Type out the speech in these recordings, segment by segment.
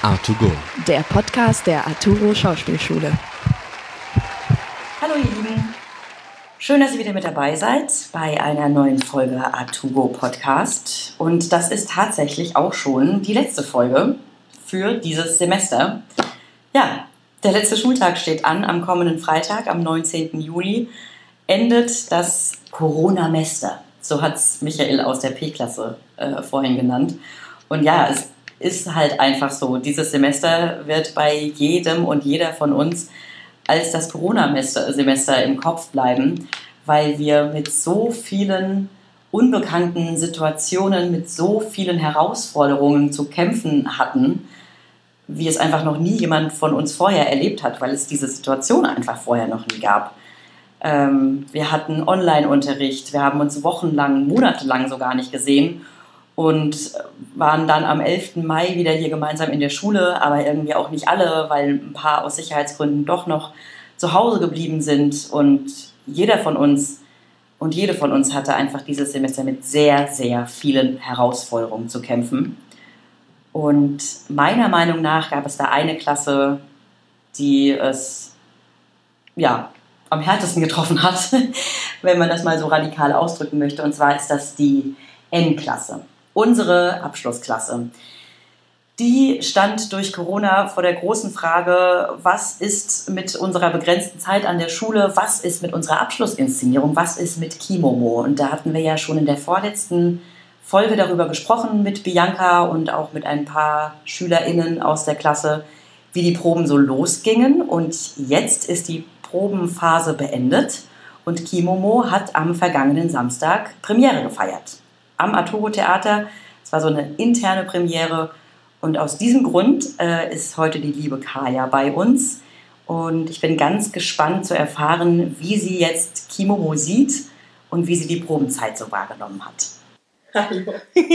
A2Go, der Podcast der Arturo Schauspielschule. Hallo ihr Lieben, schön, dass ihr wieder mit dabei seid bei einer neuen Folge A2Go Podcast. Und das ist tatsächlich auch schon die letzte Folge für dieses Semester. Ja, der letzte Schultag steht an. Am kommenden Freitag, am 19. Juli, endet das Corona-Mester. So hat es Michael aus der P-Klasse vorhin genannt. Und ja, es ist halt einfach so. Dieses Semester wird bei jedem und jeder von uns als das Corona-Semester im Kopf bleiben, weil wir mit so vielen unbekannten Situationen, mit so vielen Herausforderungen zu kämpfen hatten, wie es einfach noch nie jemand von uns vorher erlebt hat, weil es diese Situation einfach vorher noch nie gab. Wir hatten Online-Unterricht, wir haben uns wochenlang, monatelang sogar nicht gesehen und waren dann am 11. Mai wieder hier gemeinsam in der Schule, aber irgendwie auch nicht alle, weil ein paar aus Sicherheitsgründen doch noch zu Hause geblieben sind. Und jeder von uns und jede von uns hatte einfach dieses Semester mit sehr, sehr vielen Herausforderungen zu kämpfen. Und meiner Meinung nach gab es da eine Klasse, die es am härtesten getroffen hat, wenn man das mal so radikal ausdrücken möchte. Und zwar ist das die N-Klasse. Unsere Abschlussklasse, die stand durch Corona vor der großen Frage, was ist mit unserer begrenzten Zeit an der Schule, was ist mit unserer Abschlussinszenierung, was ist mit Kimomo? Und da hatten wir ja schon in der vorletzten Folge darüber gesprochen mit Bianca und auch mit ein paar SchülerInnen aus der Klasse, wie die Proben so losgingen. Und jetzt ist die Probenphase beendet und Kimomo hat am vergangenen Samstag Premiere gefeiert. Am Arturo Theater. Es war so eine interne Premiere. Und aus diesem Grund ist heute die liebe Kaya bei uns. Und ich bin ganz gespannt zu erfahren, wie sie jetzt Kimomo sieht und wie sie die Probenzeit so wahrgenommen hat. Hallo.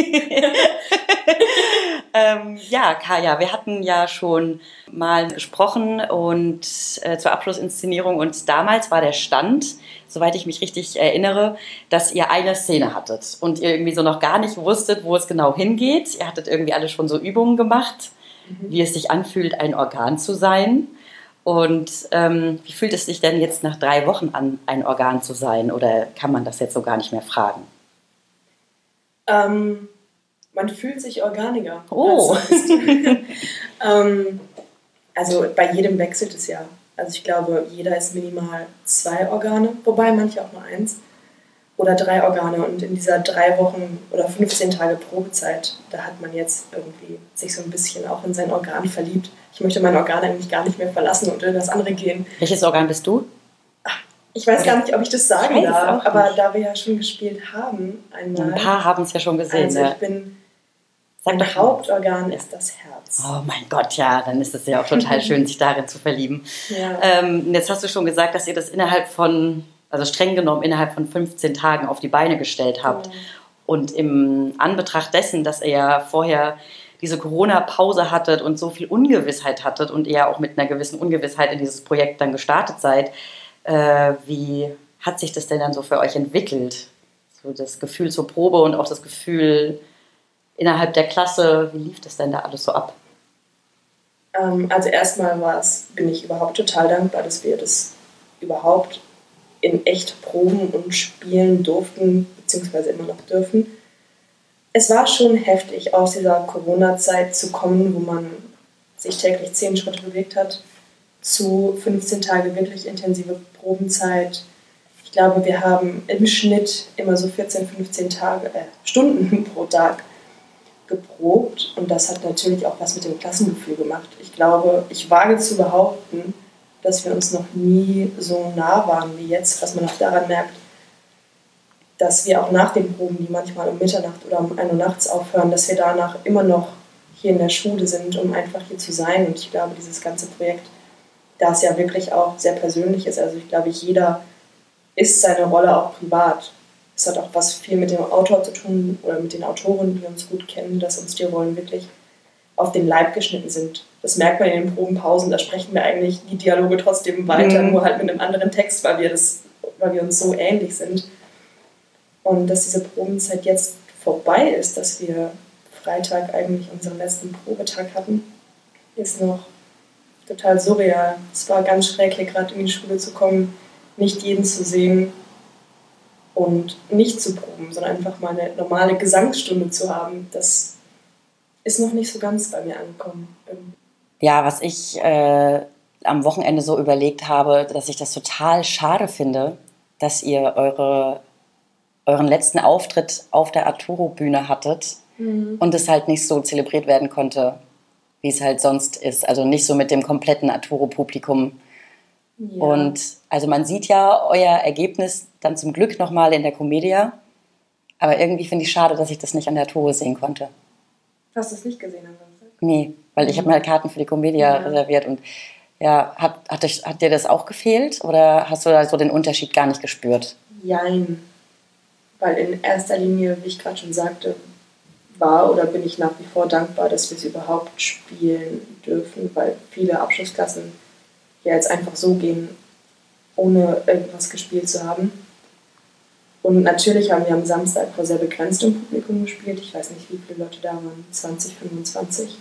Ja, Kaya, wir hatten ja schon mal gesprochen und zur Abschlussinszenierung und damals war der Stand, soweit ich mich richtig erinnere, dass ihr eine Szene hattet und ihr irgendwie so noch gar nicht wusstet, wo es genau hingeht. Ihr hattet irgendwie alle schon so Übungen gemacht, wie es sich anfühlt, ein Organ zu sein. Und wie fühlt es sich denn jetzt nach 3 Wochen an, ein Organ zu sein? Oder kann man das jetzt so gar nicht mehr fragen? Man fühlt sich organiger. Oh! Also bei jedem wechselt es ja. Also ich glaube, jeder ist minimal 2 Organe, wobei manche auch nur 1 oder 3 Organe. Und in dieser 3 Wochen oder 15 Tage Probezeit, da hat man jetzt irgendwie sich so ein bisschen auch in sein Organ verliebt. Ich möchte mein Organ eigentlich gar nicht mehr verlassen und in das andere gehen. Welches Organ bist du? Ich weiß gar nicht, ob ich das sagen darf, aber da wir ja schon gespielt haben einmal. Ein paar haben es ja schon gesehen. Also ich bin, mein Hauptorgan ist das Herz. Oh mein Gott, ja, dann ist es ja auch total schön, sich darin zu verlieben. Ja. Jetzt hast du schon gesagt, dass ihr das streng genommen innerhalb von 15 Tagen auf die Beine gestellt habt. Ja. Und im Anbetracht dessen, dass ihr ja vorher diese Corona-Pause hattet und so viel Ungewissheit hattet und ihr ja auch mit einer gewissen Ungewissheit in dieses Projekt dann gestartet seid, wie hat sich das denn dann so für euch entwickelt? So das Gefühl zur Probe und auch das Gefühl innerhalb der Klasse, wie lief das denn da alles so ab? Also erstmal bin ich überhaupt total dankbar, dass wir das überhaupt in echt proben und spielen durften, beziehungsweise immer noch dürfen. Es war schon heftig, aus dieser Corona-Zeit zu kommen, wo man sich täglich 10 Schritte bewegt hat, zu 15 Tage wirklich intensive Probenzeit. Ich glaube, wir haben im Schnitt immer so 14, 15 Stunden pro Tag geprobt und das hat natürlich auch was mit dem Klassengefühl gemacht. Ich glaube, ich wage zu behaupten, dass wir uns noch nie so nah waren wie jetzt, was man auch daran merkt, dass wir auch nach den Proben, die manchmal um Mitternacht oder um 1 Uhr nachts aufhören, dass wir danach immer noch hier in der Schule sind, um einfach hier zu sein. Und ich glaube, dieses ganze Projekt, da es ja wirklich auch sehr persönlich ist, also ich glaube, jeder ist seine Rolle auch privat. Es hat auch was viel mit dem Autor zu tun oder mit den Autoren, die uns gut kennen, dass uns die Rollen wirklich auf den Leib geschnitten sind. Das merkt man in den Probenpausen, da sprechen wir eigentlich die Dialoge trotzdem weiter, nur halt mit einem anderen Text, weil wir uns so ähnlich sind. Und dass diese Probenzeit jetzt vorbei ist, dass wir Freitag eigentlich unseren letzten Probetag hatten, ist noch total surreal. Es war ganz schrecklich, gerade in die Schule zu kommen, nicht jeden zu sehen und nicht zu proben, sondern einfach mal eine normale Gesangsstunde zu haben. Das ist noch nicht so ganz bei mir angekommen. Ja, was ich am Wochenende so überlegt habe, dass ich das total schade finde, dass ihr euren letzten Auftritt auf der Arturo-Bühne hattet und es halt nicht so zelebriert werden konnte, wie es halt sonst ist. Also nicht so mit dem kompletten Arturo-Publikum. Ja. Und also man sieht ja euer Ergebnis dann zum Glück nochmal in der Commedia. Aber irgendwie finde ich schade, dass ich das nicht an der Arturo sehen konnte. Hast du es nicht gesehen am Samstag? Nee, weil ich habe mal Karten für die Commedia reserviert. Und ja, hat dir das auch gefehlt? Oder hast du da so den Unterschied gar nicht gespürt? Jein. Weil in erster Linie, wie ich gerade schon sagte, war oder bin ich nach wie vor dankbar, dass wir es überhaupt spielen dürfen, weil viele Abschlussklassen ja jetzt einfach so gehen, ohne irgendwas gespielt zu haben. Und natürlich haben wir am Samstag vor sehr begrenztem Publikum gespielt. Ich weiß nicht, wie viele Leute da waren, 20, 25.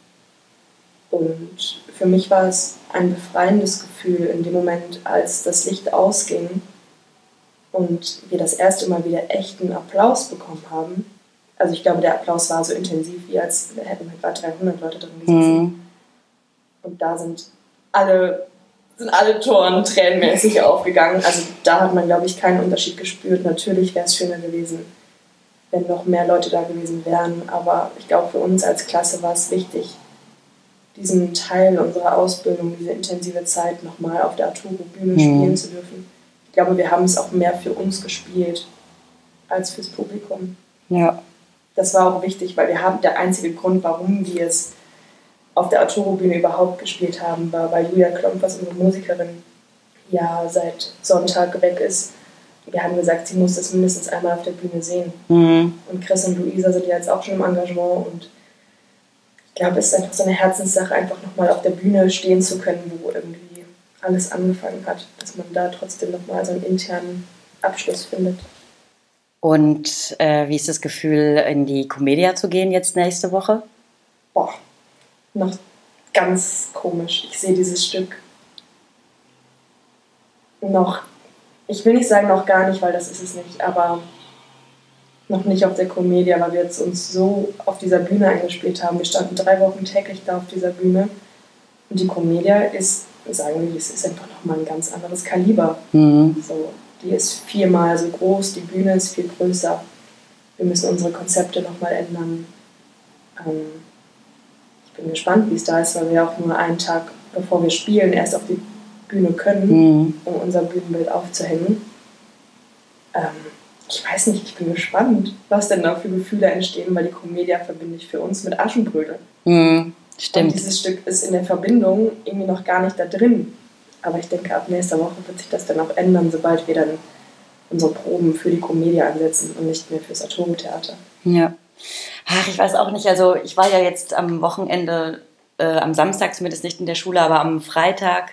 Und für mich war es ein befreiendes Gefühl in dem Moment, als das Licht ausging und wir das erste Mal wieder echten Applaus bekommen haben. Also ich glaube, der Applaus war so intensiv, wie als hätten wir gerade 300 Leute drin gesessen. Und da sind alle Toren tränenmäßig aufgegangen. Also da hat man, glaube ich, keinen Unterschied gespürt. Natürlich wäre es schöner gewesen, wenn noch mehr Leute da gewesen wären. Aber ich glaube, für uns als Klasse war es wichtig, diesen Teil unserer Ausbildung, diese intensive Zeit nochmal auf der Arturo-Bühne spielen zu dürfen. Ich glaube, wir haben es auch mehr für uns gespielt als fürs Publikum. Ja. Das war auch wichtig, weil der einzige Grund, warum wir es auf der Arturo-Bühne überhaupt gespielt haben, war, weil Julia Klomp, was unsere Musikerin, ja seit Sonntag weg ist. Wir haben gesagt, sie muss das mindestens einmal auf der Bühne sehen. Und Chris und Luisa sind ja jetzt auch schon im Engagement und ich glaube, es ist einfach so eine Herzenssache, einfach nochmal auf der Bühne stehen zu können, wo irgendwie alles angefangen hat, dass man da trotzdem nochmal so einen internen Abschluss findet. Und wie ist das Gefühl, in die Commedia zu gehen jetzt nächste Woche? Boah, noch ganz komisch. Ich sehe dieses Stück noch, ich will nicht sagen noch gar nicht, weil das ist es nicht, aber noch nicht auf der Commedia, weil wir jetzt uns so auf dieser Bühne eingespielt haben. Wir standen 3 Wochen täglich da auf dieser Bühne. Und die Commedia ist, sagen wir, es ist einfach nochmal ein ganz anderes Kaliber. So, die ist 4-mal so groß, die Bühne ist viel größer. Wir müssen unsere Konzepte nochmal ändern. Ich bin gespannt, wie es da ist, weil wir auch nur einen Tag, bevor wir spielen, erst auf die Bühne können, um unser Bühnenbild aufzuhängen. Ich weiß nicht, ich bin gespannt, was denn da für Gefühle entstehen, weil die Commedia verbinde ich für uns mit Aschenbrödel. Stimmt. Und dieses Stück ist in der Verbindung irgendwie noch gar nicht da drin. Aber ich denke, ab nächster Woche wird sich das dann auch ändern, sobald wir dann unsere Proben für die Commedia ansetzen und nicht mehr fürs Arturo-Theater. Ja. Ach, ich weiß auch nicht, also ich war ja jetzt am Wochenende, am Samstag zumindest nicht in der Schule, aber am Freitag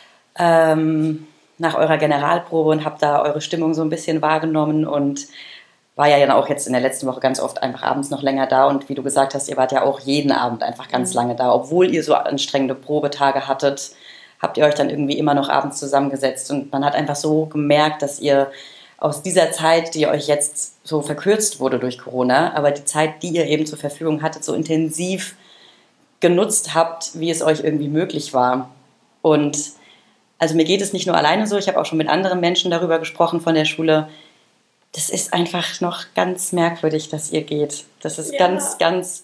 nach eurer Generalprobe und habe da eure Stimmung so ein bisschen wahrgenommen und war ja dann auch jetzt in der letzten Woche ganz oft einfach abends noch länger da und wie du gesagt hast, ihr wart ja auch jeden Abend einfach ganz lange da, obwohl ihr so anstrengende Probetage hattet, habt ihr euch dann irgendwie immer noch abends zusammengesetzt und man hat einfach so gemerkt, dass ihr aus dieser Zeit, die euch jetzt so verkürzt wurde durch Corona, aber die Zeit, die ihr eben zur Verfügung hattet, so intensiv genutzt habt, wie es euch irgendwie möglich war. Und also mir geht es nicht nur alleine so, ich habe auch schon mit anderen Menschen darüber gesprochen von der Schule. Das ist einfach noch ganz merkwürdig, dass ihr geht. Das ist ganz,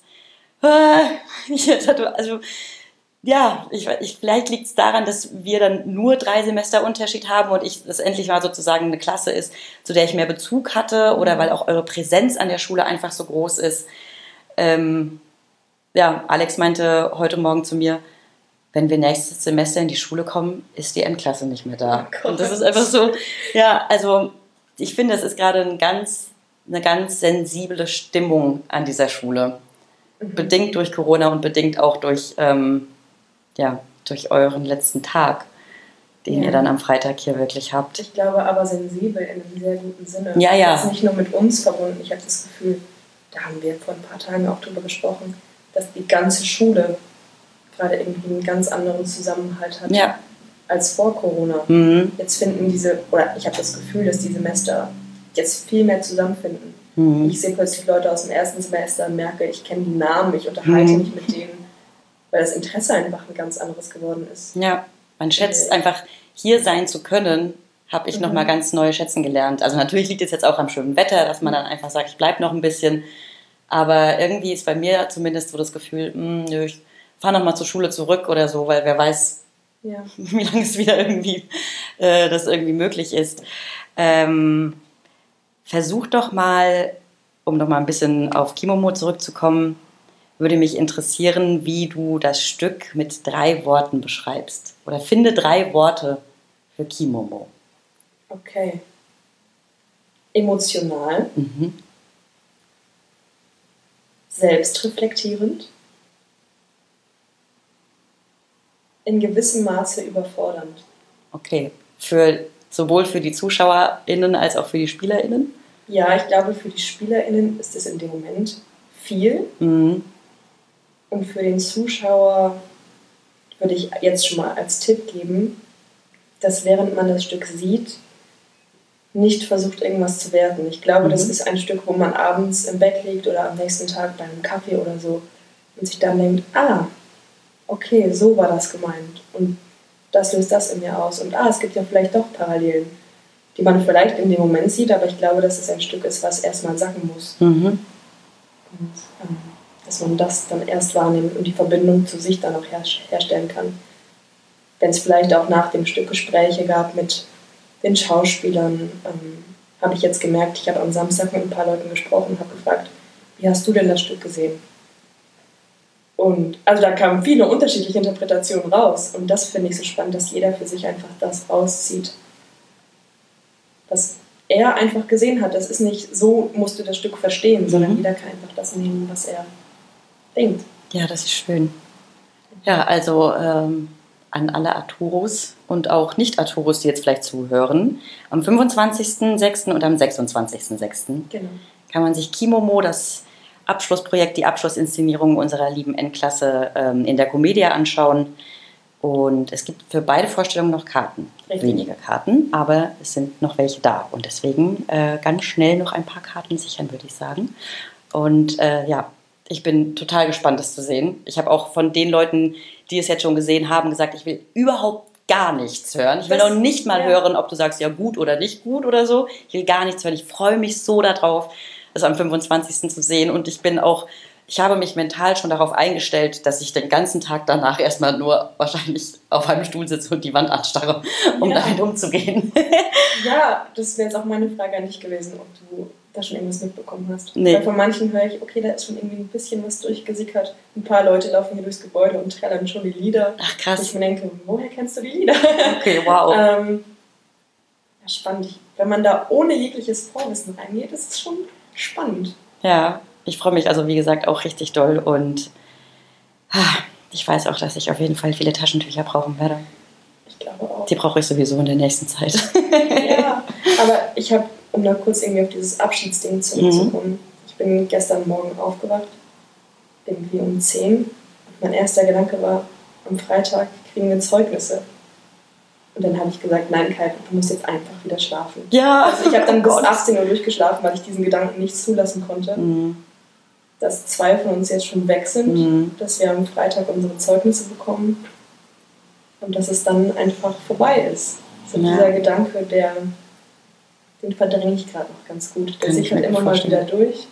also ja, vielleicht liegt es daran, dass wir dann nur 3 Semester Unterschied haben und das endlich mal sozusagen eine Klasse ist, zu der ich mehr Bezug hatte oder weil auch eure Präsenz an der Schule einfach so groß ist. Alex meinte heute Morgen zu mir, wenn wir nächstes Semester in die Schule kommen, ist die Endklasse nicht mehr da. Oh, und das ist einfach so, ja, also ich finde, es ist gerade eine ganz sensible Stimmung an dieser Schule. Bedingt durch Corona und bedingt auch durch euren letzten Tag, den ihr dann am Freitag hier wirklich habt. Ich glaube aber sensibel in einem sehr guten Sinne. Ja. Das ist nicht nur mit uns verbunden. Ich habe das Gefühl, da haben wir vor ein paar Tagen auch drüber gesprochen, dass die ganze Schule gerade irgendwie einen ganz anderen Zusammenhalt hat Ja. als vor Corona. Mhm. Jetzt finden ich habe das Gefühl, dass die Semester jetzt viel mehr zusammenfinden. Mhm. Ich sehe plötzlich Leute aus dem ersten Semester und merke, ich kenne die Namen, ich unterhalte mich mit denen, weil das Interesse einfach ein ganz anderes geworden ist. Ja, man schätzt einfach, hier sein zu können, habe ich nochmal ganz neu schätzen gelernt. Also natürlich liegt es jetzt auch am schönen Wetter, dass man dann einfach sagt, ich bleibe noch ein bisschen. Aber irgendwie ist bei mir zumindest so das Gefühl, nö, ich fahre nochmal zur Schule zurück oder so, weil wer weiß, wie lange es wieder irgendwie das irgendwie möglich ist. Versuch doch mal, um noch mal ein bisschen auf Kimomo zurückzukommen, würde mich interessieren, wie du das Stück mit 3 Worten beschreibst. Oder finde 3 Worte für Kimomo. Okay. Emotional. Selbstreflektierend. In gewissem Maße überfordernd. Okay. Sowohl für die ZuschauerInnen als auch für die SpielerInnen? Ja, ich glaube, für die SpielerInnen ist es in dem Moment viel. Und für den Zuschauer würde ich jetzt schon mal als Tipp geben, dass während man das Stück sieht, nicht versucht, irgendwas zu werten. Ich glaube, das ist ein Stück, wo man abends im Bett liegt oder am nächsten Tag bei einem Kaffee oder so und sich dann denkt, okay, so war das gemeint und das löst das in mir aus und es gibt ja vielleicht doch Parallelen, die man vielleicht in dem Moment sieht, aber ich glaube, dass es ein Stück ist, was erstmal sacken muss. Und dass man das dann erst wahrnimmt und die Verbindung zu sich dann auch herstellen kann. Wenn es vielleicht auch nach dem Stück Gespräche gab mit den Schauspielern, habe ich jetzt gemerkt, ich habe am Samstag mit ein paar Leuten gesprochen und habe gefragt, wie hast du denn das Stück gesehen? Und also da kamen viele unterschiedliche Interpretationen raus. Und das finde ich so spannend, dass jeder für sich einfach das rauszieht, was er einfach gesehen hat. Das ist nicht, so musst du das Stück verstehen, sondern jeder kann einfach das nehmen, was er denkt. Ja, das ist schön. Ja, also an alle Arturos und auch Nicht-Arturos, die jetzt vielleicht zuhören, am 25.06. und am 26.06. Kann man sich Kimomo, das Abschlussprojekt, die Abschlussinszenierung unserer lieben N-Klasse in der Comedia anschauen. Und es gibt für beide Vorstellungen noch Karten. Weniger Karten, aber es sind noch welche da. Und deswegen ganz schnell noch ein paar Karten sichern, würde ich sagen. Und ich bin total gespannt, das zu sehen. Ich habe auch von den Leuten, die es jetzt schon gesehen haben, gesagt, ich will überhaupt gar nichts hören. Ich will auch nicht mal hören, ob du sagst, ja gut oder nicht gut oder so. Ich will gar nichts hören. Ich freue mich so darauf, das am 25. zu sehen. Und ich habe mich mental schon darauf eingestellt, dass ich den ganzen Tag danach erstmal nur wahrscheinlich auf einem Stuhl sitze und die Wand anstarre, um damit umzugehen. Ja, das wäre jetzt auch meine Frage an dich gewesen, ob du da schon irgendwas mitbekommen hast. Nee. Weil von manchen höre ich, okay, da ist schon irgendwie ein bisschen was durchgesickert. Ein paar Leute laufen hier durchs Gebäude und trällern schon die Lieder. Ach, krass. Und ich mir denke, woher kennst du die Lieder? Okay, wow. Ja, spannend. Wenn man da ohne jegliches Vorwissen reingeht, ist es schon spannend. Ja, ich freue mich also, wie gesagt, auch richtig doll. Und ich weiß auch, dass ich auf jeden Fall viele Taschentücher brauchen werde. Ich glaube auch. Die brauche ich sowieso in der nächsten Zeit. Ja, aber ich habe, um da kurz irgendwie auf dieses Abschiedsding zurückzukommen, ich bin gestern Morgen aufgewacht, irgendwie um 10. Und mein erster Gedanke war, am Freitag kriegen wir Zeugnisse. Und dann habe ich gesagt, nein, Kai, du musst jetzt einfach wieder schlafen. Ja. Also ich habe dann bis 18 Uhr durchgeschlafen, weil ich diesen Gedanken nicht zulassen konnte. Dass 2 von uns jetzt schon weg sind, dass wir am Freitag unsere Zeugnisse bekommen und dass es dann einfach vorbei ist. Also dieser Gedanke, den verdränge ich gerade noch ganz gut. Der sichert immer mal wieder durch.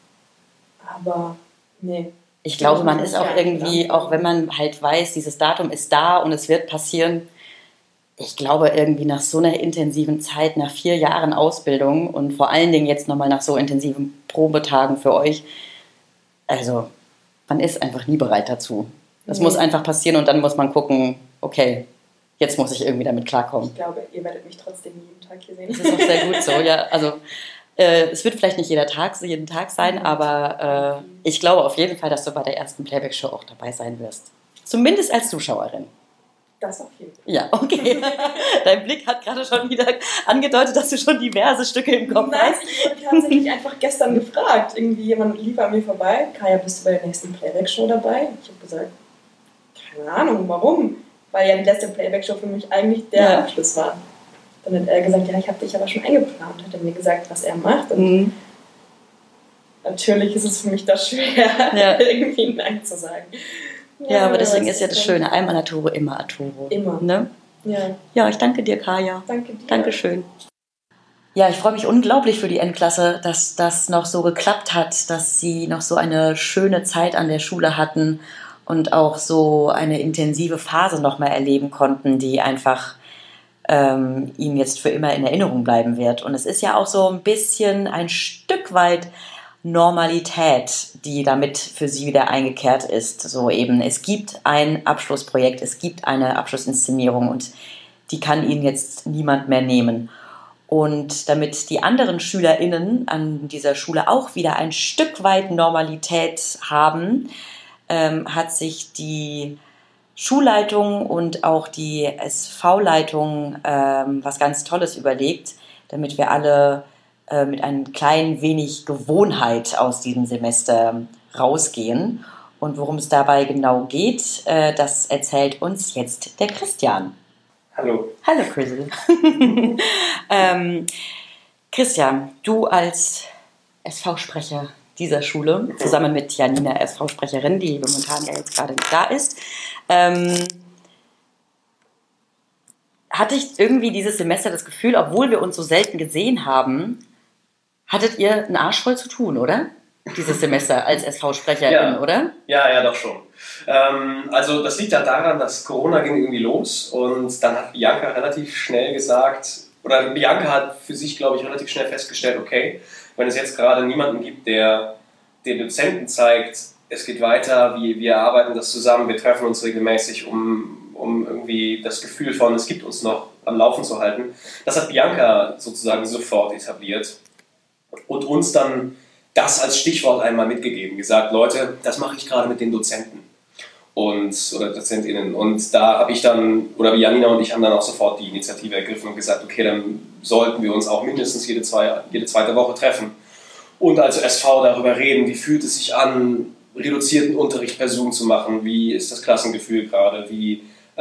Aber nee. Ich glaube, man ist auch irgendwie, auch wenn man halt weiß, dieses Datum ist da und es wird passieren, ich glaube irgendwie nach so einer intensiven Zeit, nach 4 Jahren Ausbildung und vor allen Dingen jetzt nochmal nach so intensiven Probetagen für euch, also man ist einfach nie bereit dazu. Das muss einfach passieren und dann muss man gucken, okay, jetzt muss ich irgendwie damit klarkommen. Ich glaube, ihr werdet mich trotzdem jeden Tag hier sehen. Das ist auch sehr gut so, ja. Also es wird vielleicht nicht jeden Tag sein, aber ich glaube auf jeden Fall, dass du bei der ersten Playback-Show auch dabei sein wirst. Zumindest als Zuschauerin. Das auf jeden Fall. Ja, okay. Dein Blick hat gerade schon wieder angedeutet, dass du schon diverse Stücke im Kopf hast. Nein, ich wurde tatsächlich einfach gestern gefragt. Irgendwie jemand lief an mir vorbei. Kaya, bist du bei der nächsten Playback-Show dabei? Ich habe gesagt, keine Ahnung, warum? Weil ja die letzte Playback-Show für mich eigentlich der Abschluss war. Dann hat er gesagt, ja, ich habe dich aber schon eingeplant. Hat er mir gesagt, was er macht. Und natürlich ist es für mich da schwer, irgendwie Nein zu sagen. Ja, aber deswegen ist ja das Schöne. Einmal Arturo, immer Arturo. Immer. Ne? Ja, ich danke dir, Kaya. Danke dir. Dankeschön. Ja, ich freue mich unglaublich für die Endklasse, dass das noch so geklappt hat, dass sie noch so eine schöne Zeit an der Schule hatten und auch so eine intensive Phase noch mal erleben konnten, die einfach ihnen jetzt für immer in Erinnerung bleiben wird. Und es ist ja auch so ein bisschen ein Stück weit Normalität, die damit für sie wieder eingekehrt ist. So eben, es gibt ein Abschlussprojekt, es gibt eine Abschlussinszenierung und die kann ihnen jetzt niemand mehr nehmen. Und damit die anderen SchülerInnen an dieser Schule auch wieder ein Stück weit Normalität haben, hat sich die Schulleitung und auch die SV-Leitung was ganz Tolles überlegt, damit wir alle mit ein klein wenig Gewohnheit aus diesem Semester rausgehen. Und worum es dabei genau geht, das erzählt uns jetzt der Christian. Hallo. Hallo, Chrisel. Christian, du als SV-Sprecher dieser Schule, zusammen mit Janina, SV-Sprecherin, die momentan ja jetzt gerade nicht da ist, hatte ich irgendwie dieses Semester das Gefühl, obwohl wir uns so selten gesehen haben, hattet ihr einen Arsch voll zu tun, oder? Dieses Semester als SV-Sprecherin, oder? Ja, doch schon. Also das liegt ja daran, dass Corona ging irgendwie los und dann hat Bianca relativ schnell gesagt, oder Bianca hat für sich, glaube ich, relativ schnell festgestellt, okay, wenn es jetzt gerade niemanden gibt, der den Dozenten zeigt, es geht weiter, wir arbeiten das zusammen, wir treffen uns regelmäßig, um irgendwie das Gefühl von, es gibt uns noch am Laufen zu halten. Das hat Bianca sozusagen sofort etabliert und uns dann das als Stichwort einmal mitgegeben, gesagt, Leute, das mache ich gerade mit den Dozenten oder DozentInnen. Und da habe ich dann, oder Janina und ich haben dann auch sofort die Initiative ergriffen und gesagt, okay, dann sollten wir uns auch mindestens jede zweite Woche treffen und als SV darüber reden, wie fühlt es sich an, reduzierten Unterricht per Zoom zu machen, wie ist das Klassengefühl gerade, wie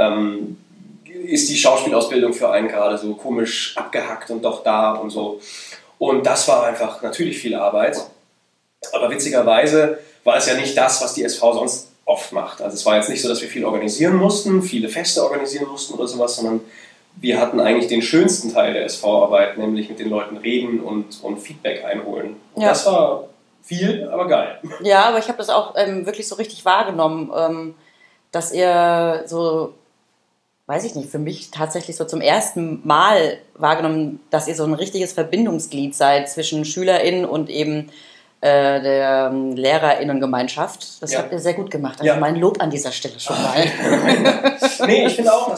ist die Schauspielausbildung für einen gerade so komisch abgehackt und doch da und so. Und das war einfach natürlich viel Arbeit. Aber witzigerweise war es ja nicht das, was die SV sonst oft macht. Also es war jetzt nicht so, dass wir viel organisieren mussten, viele Feste organisieren mussten oder sowas, sondern wir hatten eigentlich den schönsten Teil der SV-Arbeit, nämlich mit den Leuten reden und Feedback einholen. Ja. Das war viel, aber geil. Ja, aber ich habe das auch wirklich so richtig wahrgenommen, dass ihr so, weiß ich nicht, für mich tatsächlich so zum ersten Mal wahrgenommen, dass ihr so ein richtiges Verbindungsglied seid zwischen SchülerInnen und eben der LehrerInnengemeinschaft. Das habt ihr sehr gut gemacht. Also mein Lob an dieser Stelle schon mal. Nee, ich finde auch,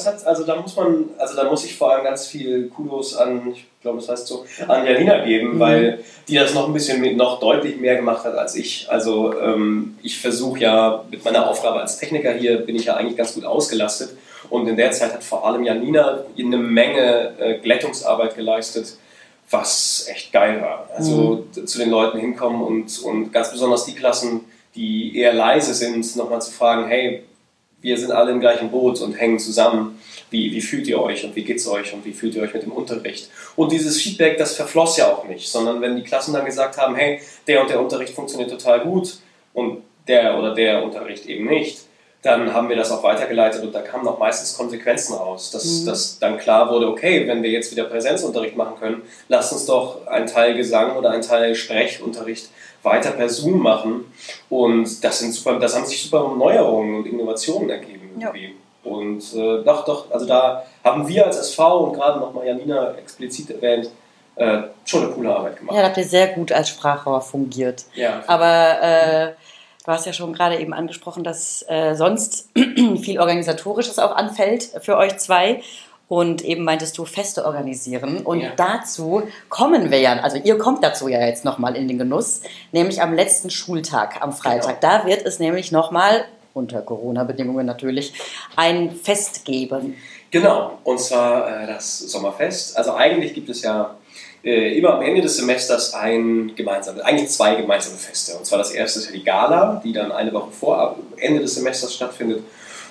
da muss ich vor allem ganz viel Kudos an, ich glaube, das heißt so, an Janina geben, weil die das noch ein bisschen noch deutlich mehr gemacht hat als ich. Also ich versuche ja mit meiner Aufgabe als Techniker hier, bin ich ja eigentlich ganz gut ausgelastet. Und in der Zeit hat vor allem Janina eine Menge Glättungsarbeit geleistet, was echt geil war. Also zu den Leuten hinkommen und ganz besonders die Klassen, die eher leise sind, nochmal zu fragen, hey, wir sind alle im gleichen Boot und hängen zusammen. Wie fühlt ihr euch und wie geht's euch und wie fühlt ihr euch mit dem Unterricht? Und dieses Feedback, das verfloss ja auch nicht, sondern wenn die Klassen dann gesagt haben, hey, der und der Unterricht funktioniert total gut und der oder der Unterricht eben nicht, dann haben wir das auch weitergeleitet und da kamen auch meistens Konsequenzen raus, dass dann klar wurde, okay, wenn wir jetzt wieder Präsenzunterricht machen können, lasst uns doch einen Teil Gesang oder einen Teil Sprechunterricht weiter per Zoom machen und das haben sich super Neuerungen und Innovationen ergeben. Ja. Und also da haben wir als SV und gerade nochmal Janina explizit erwähnt, schon eine coole Arbeit gemacht. Ja, da habt ihr sehr gut als Sprachrohr fungiert. Ja. Aber du hast ja schon gerade eben angesprochen, dass sonst viel Organisatorisches auch anfällt für euch zwei. Und eben meintest du, Feste organisieren. Und dazu kommen wir ja, also ihr kommt dazu ja jetzt nochmal in den Genuss, nämlich am letzten Schultag, am Freitag. Genau. Da wird es nämlich nochmal, unter Corona-Bedingungen natürlich, ein Fest geben. Genau, und zwar das Sommerfest. Also eigentlich gibt es ja immer am Ende des Semesters eigentlich zwei gemeinsame Feste. Und zwar das erste ist ja die Gala, die dann eine Woche vor Ende des Semesters stattfindet.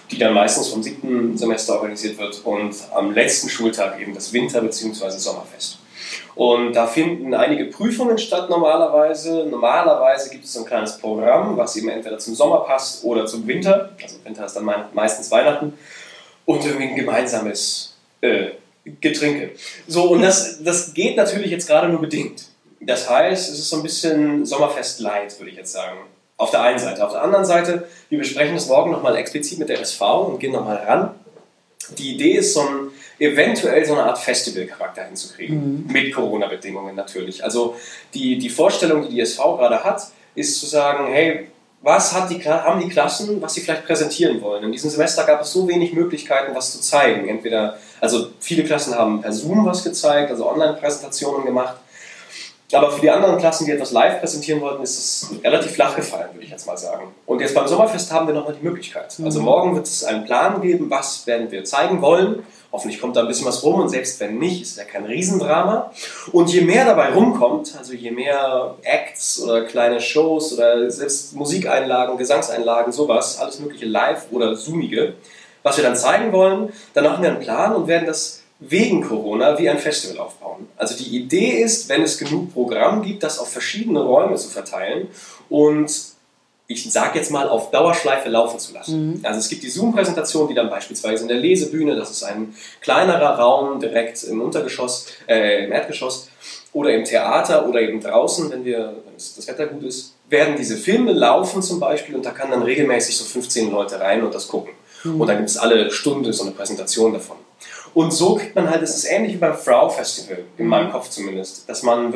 die dann meistens vom 7. Semester organisiert wird und am letzten Schultag eben das Winter- bzw. Sommerfest. Und da finden einige Prüfungen statt normalerweise. Normalerweise gibt es so ein kleines Programm, was eben entweder zum Sommer passt oder zum Winter. Also Winter ist dann meistens Weihnachten. Und irgendwie ein gemeinsames Getränke. So, und das geht natürlich jetzt gerade nur bedingt. Das heißt, es ist so ein bisschen Sommerfest-Light, würde ich jetzt sagen. Auf der einen Seite. Auf der anderen Seite, wir besprechen das morgen nochmal explizit mit der SV und gehen nochmal ran. Die Idee ist, eventuell so eine Art Festival-Charakter hinzukriegen. Mit Corona-Bedingungen natürlich. Also die Vorstellung, die SV gerade hat, ist zu sagen, hey, was haben die Klassen, was sie vielleicht präsentieren wollen? In diesem Semester gab es so wenig Möglichkeiten, was zu zeigen. Also viele Klassen haben per Zoom was gezeigt, also Online-Präsentationen gemacht. Aber für die anderen Klassen, die etwas live präsentieren wollten, ist es relativ flach gefallen, würde ich jetzt mal sagen. Und jetzt beim Sommerfest haben wir nochmal die Möglichkeit. Also morgen wird es einen Plan geben, was werden wir zeigen wollen. Hoffentlich kommt da ein bisschen was rum und selbst wenn nicht, ist ja kein Riesendrama. Und je mehr dabei rumkommt, also je mehr Acts oder kleine Shows oder selbst Musikeinlagen, Gesangseinlagen, sowas, alles mögliche live oder zoomige, was wir dann zeigen wollen, dann machen wir einen Plan und werden das wegen Corona wie ein Festival aufbauen. Also die Idee ist, wenn es genug Programm gibt, das auf verschiedene Räume zu verteilen und ich sage jetzt mal, auf Dauerschleife laufen zu lassen. Also es gibt die Zoom-Präsentation, die dann beispielsweise in der Lesebühne, das ist ein kleinerer Raum direkt im im Erdgeschoss, oder im Theater oder eben draußen, wenn das Wetter gut ist, werden diese Filme laufen zum Beispiel und da kann dann regelmäßig so 15 Leute rein und das gucken. Und dann gibt es alle Stunde so eine Präsentation davon. Und so kriegt man halt, das ist ähnlich wie beim Frau-Festival, in meinem Kopf zumindest, dass man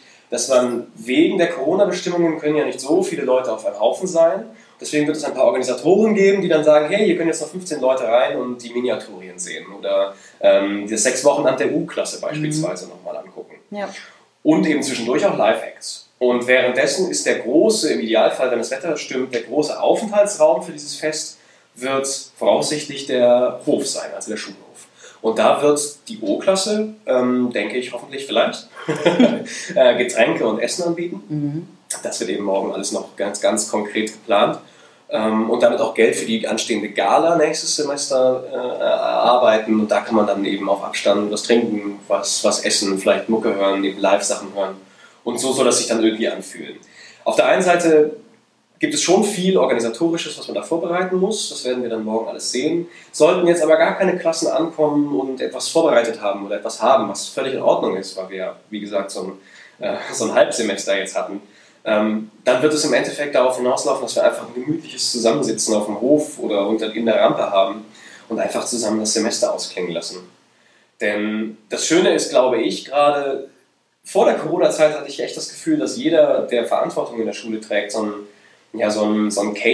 wegen der Corona-Bestimmungen können ja nicht so viele Leute auf einem Haufen sein. Deswegen wird es ein paar Organisatoren geben, die dann sagen, hey, hier können jetzt noch 15 Leute rein und die Miniaturien sehen oder das 6 Wochen an der U-Klasse beispielsweise nochmal angucken. Ja. Und eben zwischendurch auch Live-Acts. Und währenddessen ist im Idealfall, wenn das Wetter stimmt, der große Aufenthaltsraum für dieses Fest wird voraussichtlich der Hof sein, also der Schulhof. Und da wird die O-Klasse, denke ich hoffentlich vielleicht, Getränke und Essen anbieten. Das wird eben morgen alles noch ganz, ganz konkret geplant. Und damit auch Geld für die anstehende Gala nächstes Semester erarbeiten. Und da kann man dann eben auf Abstand was trinken, was essen, vielleicht Mucke hören, eben Live-Sachen hören. Und so soll das sich dann irgendwie anfühlen. Auf der einen Seite gibt es schon viel Organisatorisches, was man da vorbereiten muss. Das werden wir dann morgen alles sehen. Sollten jetzt aber gar keine Klassen ankommen und etwas vorbereitet haben oder etwas haben, was völlig in Ordnung ist, weil wir ja, wie gesagt, so ein Halbsemester jetzt hatten, dann wird es im Endeffekt darauf hinauslaufen, dass wir einfach ein gemütliches Zusammensitzen auf dem Hof oder in der Rampe haben und einfach zusammen das Semester ausklingen lassen. Denn das Schöne ist, glaube ich, gerade vor der Corona-Zeit hatte ich echt das Gefühl, dass jeder, der Verantwortung in der Schule trägt, so eine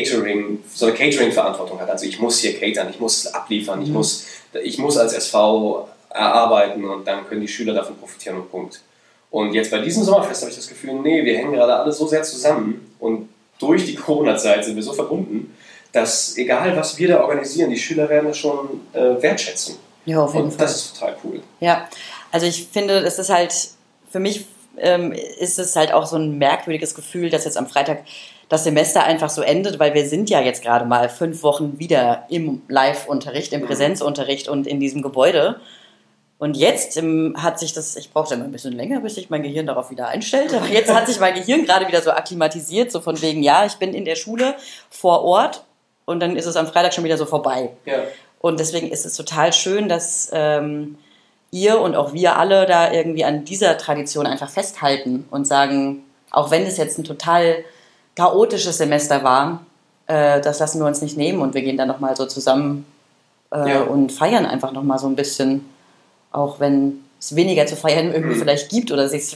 Catering-Verantwortung hat. Also ich muss hier catern, ich muss abliefern, ich muss als SV erarbeiten und dann können die Schüler davon profitieren und Punkt. Und jetzt bei diesem Sommerfest habe ich das Gefühl, nee, wir hängen gerade alle so sehr zusammen und durch die Corona-Zeit sind wir so verbunden, dass egal was wir da organisieren, die Schüler werden das schon wertschätzen. Ja, auf jeden Fall. Das ist total cool. Ja, also ich finde, es ist halt, für mich ist es halt auch so ein merkwürdiges Gefühl, dass jetzt am Freitag das Semester einfach so endet, weil wir sind ja jetzt gerade mal 5 Wochen wieder im Live-Unterricht, im Präsenzunterricht und in diesem Gebäude. Und jetzt hat sich das, ich brauchte immer ein bisschen länger, bis sich mein Gehirn darauf wieder einstellte, aber jetzt hat sich mein Gehirn gerade wieder so akklimatisiert, so von wegen, ja, ich bin in der Schule vor Ort und dann ist es am Freitag schon wieder so vorbei. Ja. Und deswegen ist es total schön, dass ihr und auch wir alle da irgendwie an dieser Tradition einfach festhalten und sagen, auch wenn es jetzt ein total chaotisches Semester war, das lassen wir uns nicht nehmen und wir gehen dann nochmal so zusammen und feiern einfach nochmal so ein bisschen, auch wenn es weniger zu feiern irgendwie vielleicht gibt oder sich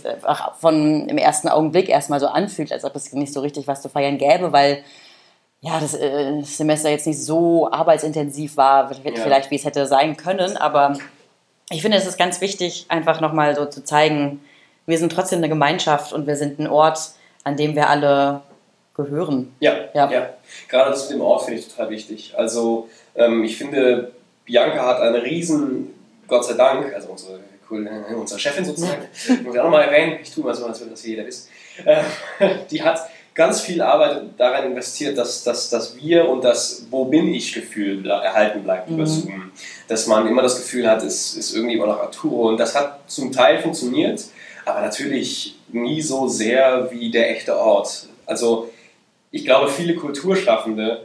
im ersten Augenblick erstmal so anfühlt, als ob es nicht so richtig was zu feiern gäbe, weil ja, das Semester jetzt nicht so arbeitsintensiv war, vielleicht wie es hätte sein können, aber ich finde, es ist ganz wichtig, einfach nochmal so zu zeigen, wir sind trotzdem eine Gemeinschaft und wir sind ein Ort, an dem wir alle gehören. Ja. Gerade das mit dem Ort finde ich total wichtig. Also ich finde, Bianca hat eine riesen, Gott sei Dank, also unsere Chefin sozusagen, muss ich auch nochmal erwähnen, ich tue mal so, als würde das jeder wissen, die hat ganz viel Arbeit daran investiert, dass wir und das Wo bin ich Gefühl erhalten bleibt über Zoom. Dass man immer das Gefühl hat, es ist irgendwie immer noch Arturo. Und das hat zum Teil funktioniert, aber natürlich nie so sehr wie der echte Ort. Also ich glaube, viele Kulturschaffende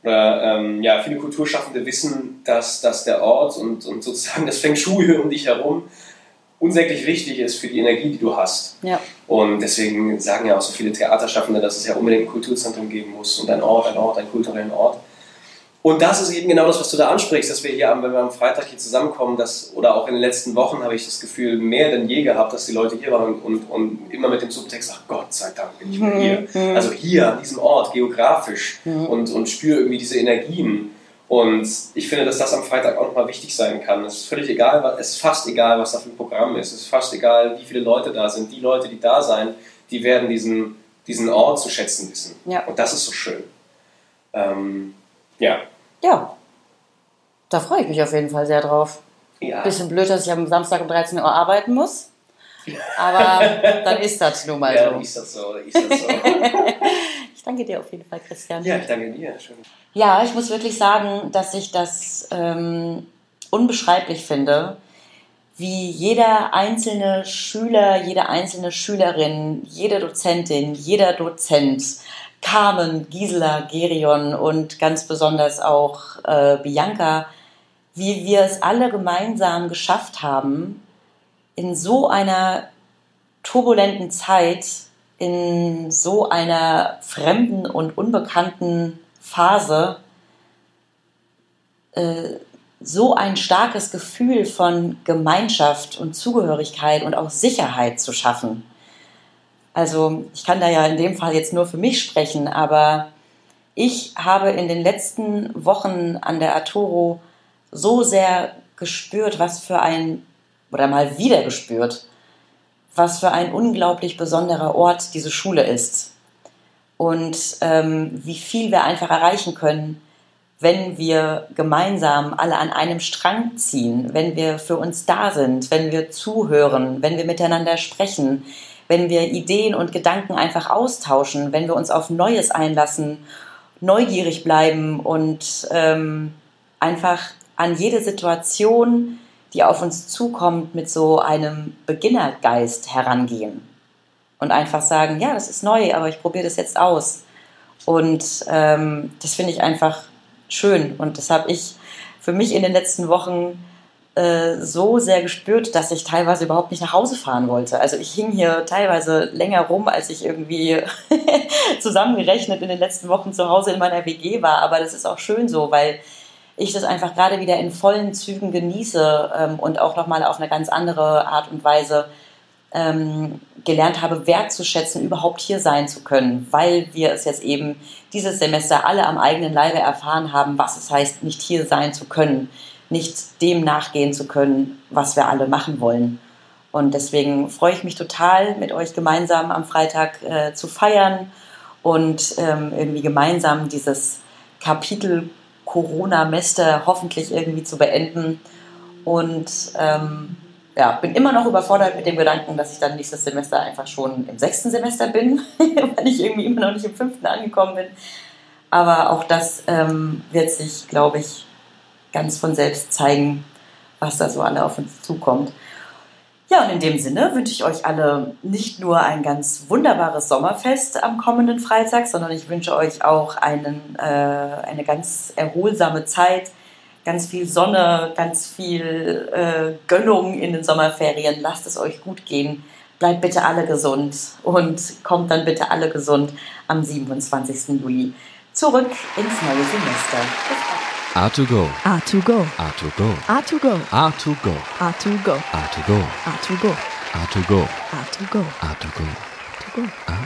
wissen, dass der Ort und sozusagen das Feng Shui um dich herum unsäglich wichtig ist für die Energie, die du hast. Ja. Und deswegen sagen ja auch so viele Theaterschaffende, dass es ja unbedingt ein Kulturzentrum geben muss und einen kulturellen Ort. Und das ist eben genau das, was du da ansprichst, dass wir hier, wenn wir am Freitag hier zusammenkommen, oder auch in den letzten Wochen habe ich das Gefühl mehr denn je gehabt, dass die Leute hier waren und immer mit dem Subtext, ach Gott sei Dank bin ich wieder hier. Also hier an diesem Ort, geografisch und spüre irgendwie diese Energien. Und ich finde, dass das am Freitag auch nochmal wichtig sein kann. Es ist völlig egal, es ist fast egal, was da für ein Programm ist. Es ist fast egal, wie viele Leute da sind. Die Leute, die da sein, die werden diesen Ort zu schätzen wissen. Ja. Und das ist so schön. Ja, da freue ich mich auf jeden Fall sehr drauf. Ja. Bisschen blöd, dass ich am Samstag um 13 Uhr arbeiten muss. Aber dann ist das nun mal so. Ja, dann ist das so. Ich danke dir auf jeden Fall, Christian. Ja, ich danke dir. Schön. Ja, ich muss wirklich sagen, dass ich das unbeschreiblich finde, wie jeder einzelne Schüler, jede einzelne Schülerin, jede Dozentin, jeder Dozent, Carmen, Gisela, Gerion und ganz besonders auch Bianca, wie wir es alle gemeinsam geschafft haben, in so einer turbulenten Zeit, in so einer fremden und unbekannten Phase, so ein starkes Gefühl von Gemeinschaft und Zugehörigkeit und auch Sicherheit zu schaffen. Also ich kann da ja in dem Fall jetzt nur für mich sprechen, aber ich habe in den letzten Wochen an der Arturo so sehr gespürt, was für ein unglaublich besonderer Ort diese Schule ist. Und wie viel wir einfach erreichen können, wenn wir gemeinsam alle an einem Strang ziehen, wenn wir für uns da sind, wenn wir zuhören, wenn wir miteinander sprechen, wenn wir Ideen und Gedanken einfach austauschen, wenn wir uns auf Neues einlassen, neugierig bleiben und einfach an jede Situation, die auf uns zukommt, mit so einem Beginnergeist herangehen und einfach sagen, ja, das ist neu, aber ich probiere das jetzt aus. Und das finde ich einfach schön und das habe ich für mich in den letzten Wochen so sehr gespürt, dass ich teilweise überhaupt nicht nach Hause fahren wollte. Also ich hing hier teilweise länger rum, als ich irgendwie zusammengerechnet in den letzten Wochen zu Hause in meiner WG war. Aber das ist auch schön so, weil ich das einfach gerade wieder in vollen Zügen genieße und auch nochmal auf eine ganz andere Art und Weise gelernt habe, wertzuschätzen, überhaupt hier sein zu können, weil wir es jetzt eben dieses Semester alle am eigenen Leibe erfahren haben, was es heißt, nicht hier sein zu können, nicht dem nachgehen zu können, was wir alle machen wollen. Und deswegen freue ich mich total, mit euch gemeinsam am Freitag zu feiern und irgendwie gemeinsam dieses Kapitel Corona-Mester hoffentlich irgendwie zu beenden. Und bin immer noch überfordert mit dem Gedanken, dass ich dann nächstes Semester einfach schon im 6. Semester bin, weil ich irgendwie immer noch nicht im 5. angekommen bin. Aber auch das wird sich, glaube ich, ganz von selbst zeigen, was da so alle auf uns zukommt. Ja, und in dem Sinne wünsche ich euch alle nicht nur ein ganz wunderbares Sommerfest am kommenden Freitag, sondern ich wünsche euch auch eine ganz erholsame Zeit, ganz viel Sonne, ganz viel Gönnung in den Sommerferien. Lasst es euch gut gehen. Bleibt bitte alle gesund und kommt dann bitte alle gesund am 27. Juli zurück ins neue Semester. A2Go. A2Go. A2Go. A2Go. A2Go. A2Go. A2Go. A2Go. A2Go. A2Go. A2Go. A2Go.